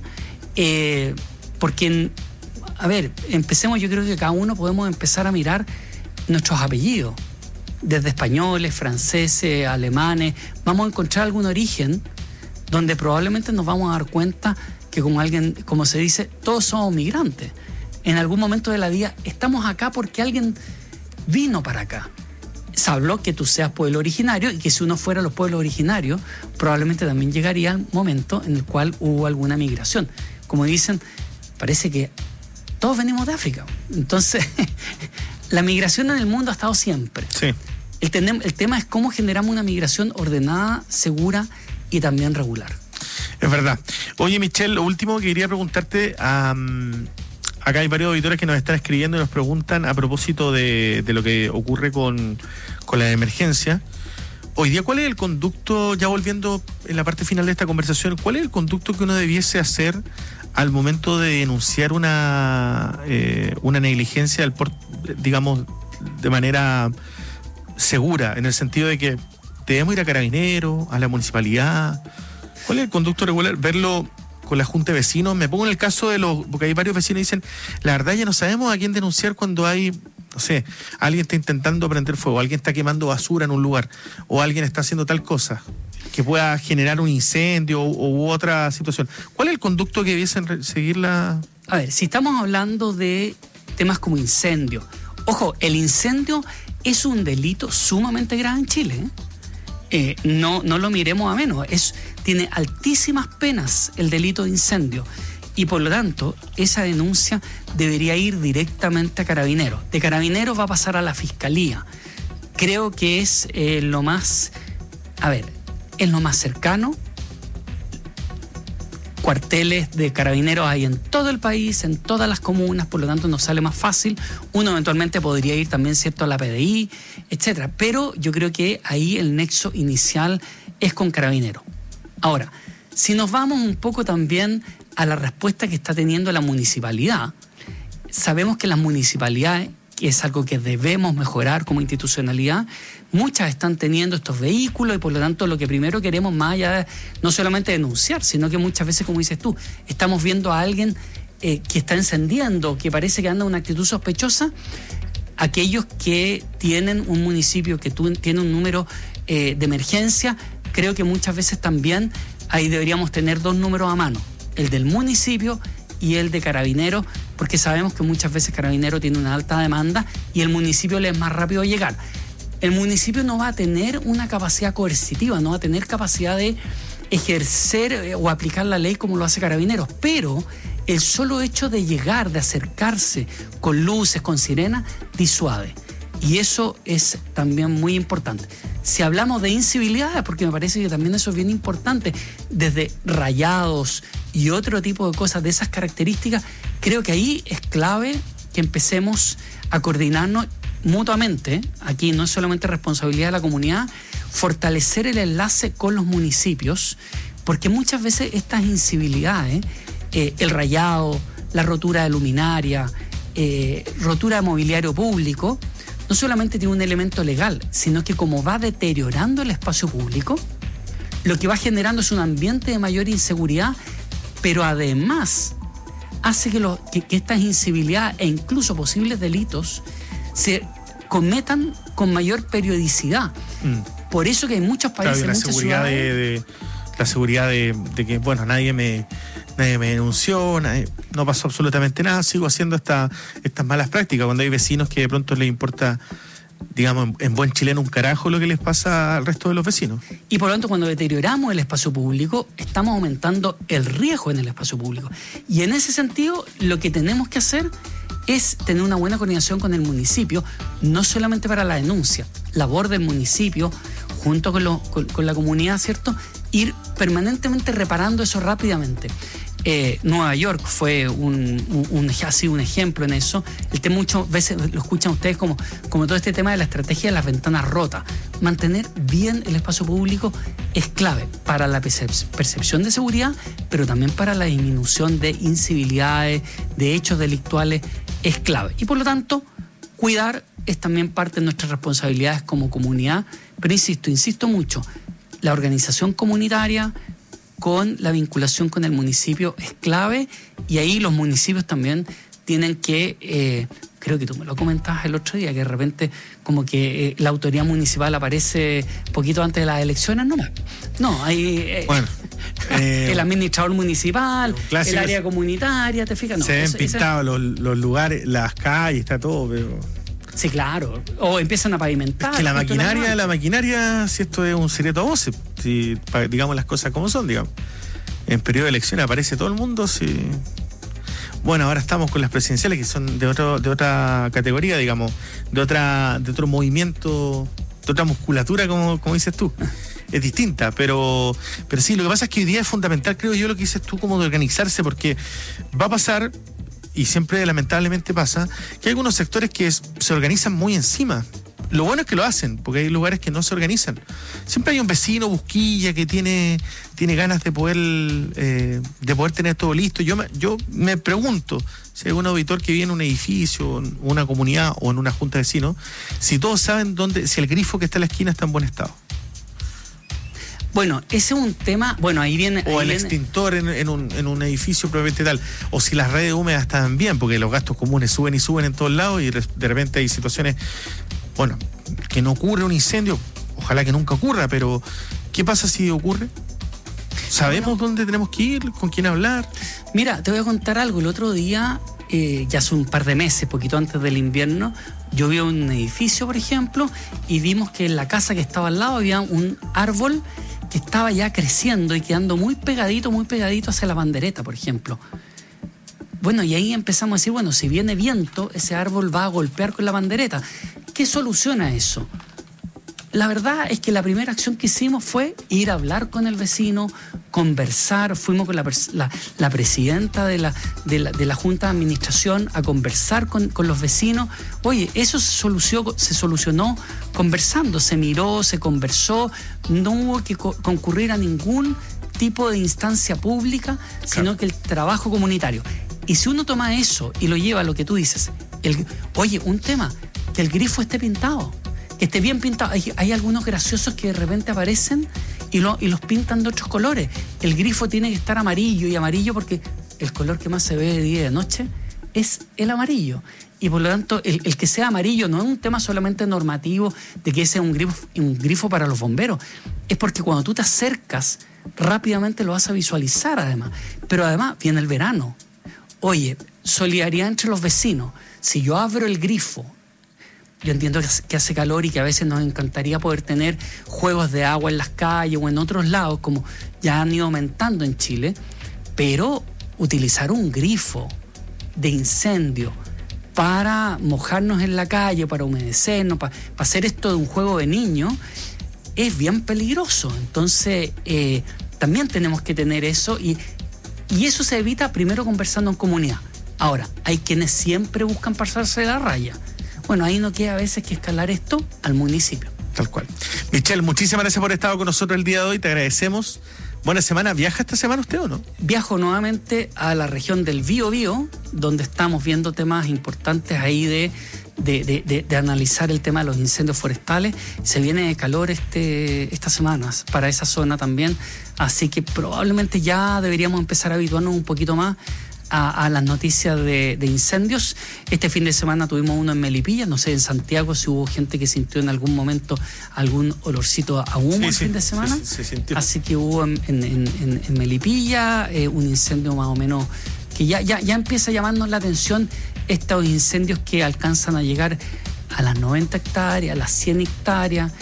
porque, a ver, empecemos, yo creo que cada uno podemos empezar a mirar nuestros apellidos, desde españoles, franceses, alemanes. Vamos a encontrar algún origen donde probablemente nos vamos a dar cuenta que, como se dice, todos somos migrantes. En algún momento de la vida estamos acá porque alguien vino para acá. Se habló que tú seas pueblo originario, y que si uno fuera los pueblos originarios, probablemente también llegaría el momento en el cual hubo alguna migración. Como dicen, parece que todos venimos de África. Entonces, la migración en el mundo ha estado siempre. Sí. El tema es cómo generamos una migración ordenada, segura y también regular. Es verdad. Oye, Michelle, lo último que quería preguntarte, acá hay varios auditores que nos están escribiendo y nos preguntan a propósito de lo que ocurre con la emergencia. Hoy día, ¿cuál es el conducto, ya volviendo en la parte final de esta conversación, cuál es el conducto que uno debiese hacer al momento de denunciar una negligencia, digamos, de manera segura, en el sentido de que debemos ir a Carabineros, a la municipalidad? ¿Cuál es el conducto regular? Verlo con la Junta de Vecinos. Me pongo en el caso porque hay varios vecinos que dicen, la verdad ya no sabemos a quién denunciar cuando hay, no sé, alguien está intentando prender fuego, alguien está quemando basura en un lugar, o alguien está haciendo tal cosa que pueda generar un incendio u otra situación. ¿Cuál es el conducto que debiesen seguir la...? A ver, si estamos hablando de temas como incendio, ojo, el incendio es un delito sumamente grave en Chile, no lo miremos a menos. Tiene altísimas penas el delito de incendio, y por lo tanto esa denuncia debería ir directamente a Carabineros. De Carabineros va a pasar a la Fiscalía. Creo que es lo más cercano. Cuarteles de Carabineros hay en todo el país, en todas las comunas, por lo tanto nos sale más fácil. Uno eventualmente podría ir también, ¿cierto?, a la PDI, etcétera. Pero yo creo que ahí el nexo inicial es con Carabineros. Ahora, si nos vamos un poco también a la respuesta que está teniendo la municipalidad, sabemos que las municipalidades, que es algo que debemos mejorar como institucionalidad, muchas están teniendo estos vehículos, y por lo tanto lo que primero queremos, más allá de no solamente denunciar, sino que muchas veces, como dices tú, estamos viendo a alguien que está encendiendo, que parece que anda una actitud sospechosa. Aquellos que tienen un municipio que tiene un número de emergencia, creo que muchas veces también ahí deberíamos tener dos números a mano, el del municipio y el de Carabineros, porque sabemos que muchas veces Carabineros tiene una alta demanda y el municipio le es más rápido llegar. El municipio no va a tener una capacidad coercitiva, no va a tener capacidad de ejercer o aplicar la ley como lo hace Carabineros, pero el solo hecho de llegar, de acercarse con luces, con sirena, disuade. Y eso es también muy importante. Si hablamos de incivilidades, porque me parece que también eso es bien importante, desde rayados y otro tipo de cosas de esas características, creo que ahí es clave que empecemos a coordinarnos mutuamente. Aquí no es solamente responsabilidad de la comunidad, fortalecer el enlace con los municipios, porque muchas veces estas incivilidades, el rayado, la rotura de luminaria, rotura de mobiliario público, no solamente tiene un elemento legal, sino que como va deteriorando el espacio público, lo que va generando es un ambiente de mayor inseguridad, pero además hace que estas incivilidades e incluso posibles delitos se cometan con mayor periodicidad. Por eso que hay muchos países, claro, muchas ciudades... La seguridad de que, bueno, nadie me denunció, no pasó absolutamente nada, sigo haciendo estas malas prácticas, cuando hay vecinos que de pronto les importa, digamos, en buen chileno un carajo lo que les pasa al resto de los vecinos. Y por lo tanto, cuando deterioramos el espacio público, estamos aumentando el riesgo en el espacio público. Y en ese sentido, lo que tenemos que hacer es tener una buena coordinación con el municipio, no solamente para la denuncia, labor del municipio, junto con la comunidad, ¿cierto?, ir permanentemente reparando eso rápidamente. Nueva York fue ha sido un ejemplo en eso. El tema muchas veces lo escuchan ustedes como todo este tema de la estrategia de las ventanas rotas. Mantener bien el espacio público es clave para la percepción de seguridad, pero también para la disminución de incivilidades, de hechos delictuales, es clave. Y por lo tanto, cuidar es también parte de nuestras responsabilidades como comunidad, pero insisto mucho, la organización comunitaria con la vinculación con el municipio es clave, y ahí los municipios también tienen que, creo que tú me lo comentabas el otro día, que de repente como que la autoridad municipal aparece poquito antes de las elecciones, no, hay... bueno. El administrador municipal, el área comunitaria, ¿te fijas? No, se ven pintados los lugares, las calles, está todo, pero... Sí, claro. O empiezan a pavimentar. Es que la maquinaria, si esto es un secreto a voces, si digamos las cosas como son, digamos. En periodo de elecciones aparece todo el mundo, sí. Bueno, ahora estamos con las presidenciales, que son de otra categoría, digamos, de otro movimiento, de otra musculatura, como dices tú. Es distinta, pero sí, lo que pasa es que hoy día es fundamental, creo yo, lo que dices tú, como de organizarse, porque va a pasar, y siempre lamentablemente pasa, que hay algunos sectores que se organizan muy encima. Lo bueno es que lo hacen, porque hay lugares que no se organizan. Siempre hay un vecino busquilla que tiene ganas de poder tener todo listo. Yo me pregunto si hay algún auditor que vive en un edificio, en una comunidad o en una junta de vecinos, si todos saben si el grifo que está en la esquina está en buen estado. Bueno, ese es un tema, ahí viene... O el extintor en un edificio propiamente tal. O si las redes húmedas están bien, porque los gastos comunes suben y suben en todos lados, y de repente hay situaciones, que no ocurre un incendio, ojalá que nunca ocurra, pero ¿qué pasa si ocurre? ¿Sabemos dónde tenemos que ir? ¿Con quién hablar? Mira, te voy a contar algo. El otro día, ya hace un par de meses, poquito antes del invierno, yo vi un edificio, por ejemplo, y vimos que en la casa que estaba al lado había un árbol que estaba ya creciendo y quedando muy pegadito hacia la bandereta, por ejemplo. Bueno, y ahí empezamos a decir, si viene viento, ese árbol va a golpear con la bandereta. ¿Qué soluciona eso? La verdad es que la primera acción que hicimos fue ir a hablar con el vecino, conversar. Fuimos con la presidenta de la Junta de Administración a conversar con los vecinos. Oye, eso se solucionó conversando, se miró, se conversó, no hubo que concurrir a ningún tipo de instancia pública, sino que el trabajo comunitario. Y si uno toma eso y lo lleva a lo que tú dices, un tema, que el grifo esté pintado, que esté bien pintado. Hay algunos graciosos que de repente aparecen y los pintan de otros colores. El grifo tiene que estar amarillo, y amarillo porque el color que más se ve de día y de noche es el amarillo. Y por lo tanto, el que sea amarillo no es un tema solamente normativo de que ese es un grifo para los bomberos. Es porque cuando tú te acercas, rápidamente lo vas a visualizar además. Pero además viene el verano. Oye, solidaridad entre los vecinos. Si yo abro el grifo Yo entiendo que hace calor y que a veces nos encantaría poder tener juegos de agua en las calles o en otros lados, como ya han ido aumentando en Chile, pero utilizar un grifo de incendio para mojarnos en la calle, para humedecernos, para hacer esto de un juego de niños, es bien peligroso. Entonces, también tenemos que tener eso y eso se evita primero conversando en comunidad. Ahora, hay quienes siempre buscan pasarse la raya. Bueno, ahí no queda a veces que escalar esto al municipio. Tal cual. Michelle, muchísimas gracias por estar con nosotros el día de hoy, te agradecemos. Buena semana. ¿Viaja esta semana usted o no? Viajo nuevamente a la región del Biobío, donde estamos viendo temas importantes ahí de analizar el tema de los incendios forestales. Se viene de calor estas semanas para esa zona también, así que probablemente ya deberíamos empezar a habituarnos un poquito más a las noticias de incendios. Este fin de semana tuvimos uno en Melipilla, no sé en Santiago si hubo gente que sintió en algún momento algún olorcito a humo el fin de semana. Se sintió. Así que hubo en Melipilla un incendio más o menos que ya empieza a llamarnos la atención, estos incendios que alcanzan a llegar a las 90 hectáreas, a las 100 hectáreas,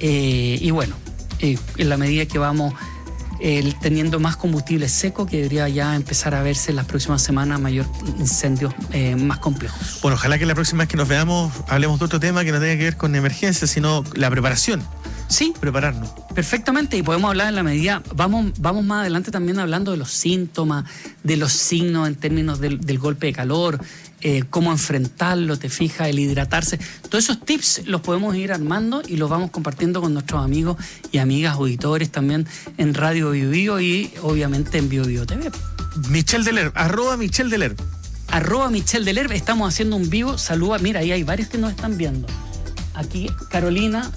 y bueno, en la medida que vamos teniendo más combustible seco, que debería ya empezar a verse en las próximas semanas mayor incendios más complejos. Bueno, ojalá que la próxima vez que nos veamos hablemos de otro tema que no tenga que ver con emergencia, sino la preparación. Sí, prepararnos. Perfectamente, y podemos hablar en la medida, vamos más adelante también hablando de los síntomas, de los signos en términos del golpe de calor, cómo enfrentarlo, te fijas, el hidratarse. Todos esos tips los podemos ir armando y los vamos compartiendo con nuestros amigos y amigas auditores también en Radio Biobío y obviamente en Biobío TV. Michelle Delerbe, @Michelle Delerbe. @Michelle Delerbe, estamos haciendo un vivo, saluda, mira, ahí hay varios que nos están viendo. Aquí Carolina,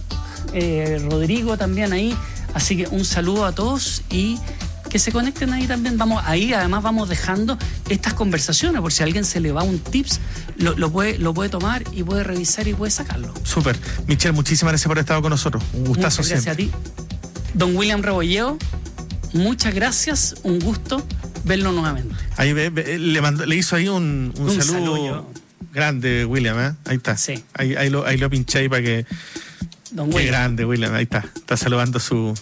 Rodrigo también ahí, así que un saludo a todos y que se conecten ahí también. Además vamos dejando estas conversaciones por si a alguien se le va un tips, lo puede tomar y puede revisar y puede sacarlo. Súper. Michelle, muchísimas gracias por estar con nosotros. Un gustazo. Muchas gracias siempre. a ti. Don William Rebolleo, muchas gracias, un gusto verlo nuevamente. Ahí le hizo ahí un saludo grande, William, ¿eh? Ahí está. Sí. Ahí lo pinché ahí para que... Don Qué William. grande, William, ahí está. Está saludando su...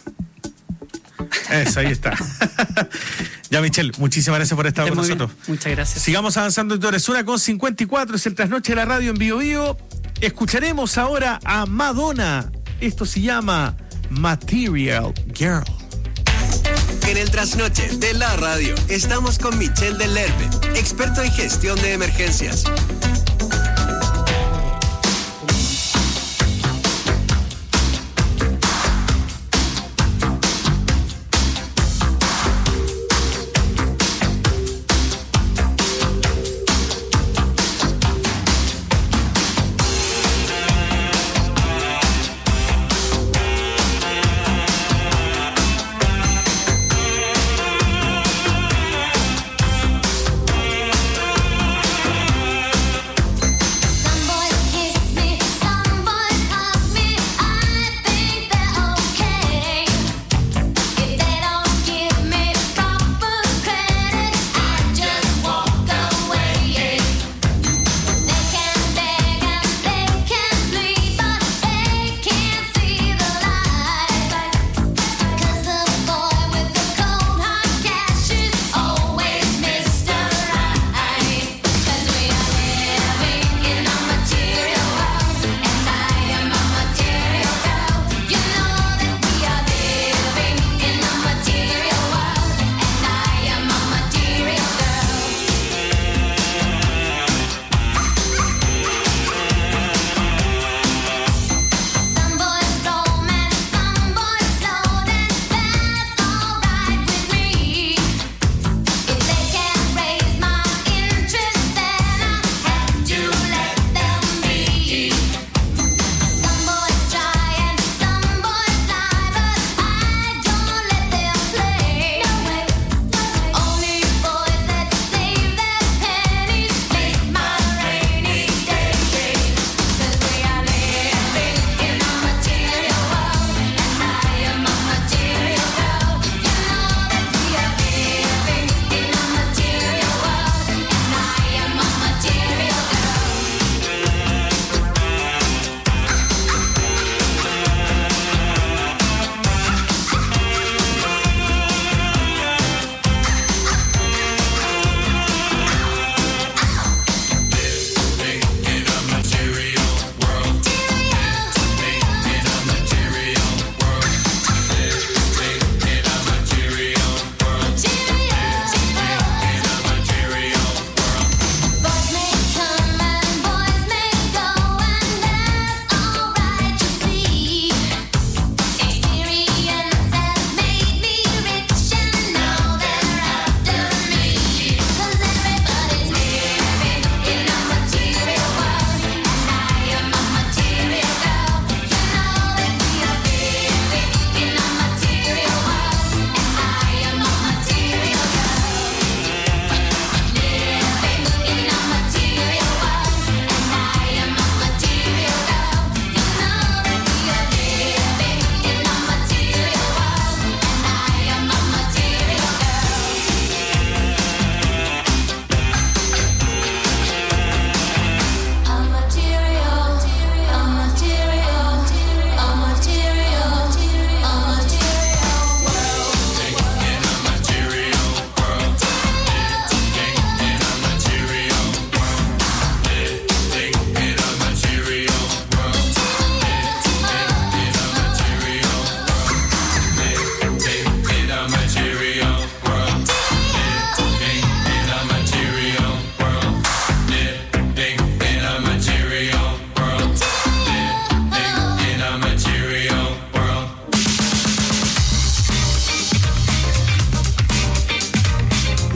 Eso, ahí está. Ya, Michelle, muchísimas gracias por estar con nosotros. Muchas gracias. Sigamos avanzando, entonces. 1:54 es el trasnoche de la radio en Biobío. Escucharemos ahora a Madonna. Esto se llama Material Girl. En el trasnoche de la radio estamos con Michelle Delerbe, experto en gestión de emergencias.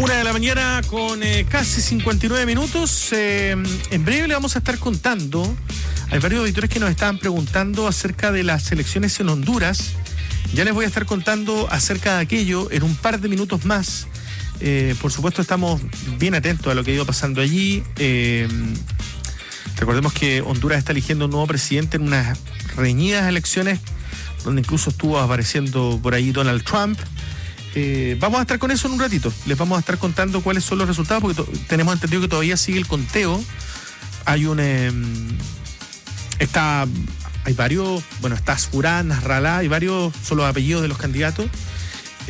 1:00 a.m. con casi 59 minutos. En breve le vamos a estar contando. Hay varios auditores que nos estaban preguntando acerca de las elecciones en Honduras. Ya les voy a estar contando acerca de aquello en un par de minutos más. Por supuesto, estamos bien atentos a lo que ha ido pasando allí. Recordemos que Honduras está eligiendo un nuevo presidente en unas reñidas elecciones, donde incluso estuvo apareciendo por ahí Donald Trump. Vamos a estar con eso en un ratito. Les vamos a estar contando cuáles son los resultados, porque tenemos entendido que todavía sigue el conteo. Hay hay varios, está Asfurán, Nasrallah, hay varios, son los apellidos de los candidatos.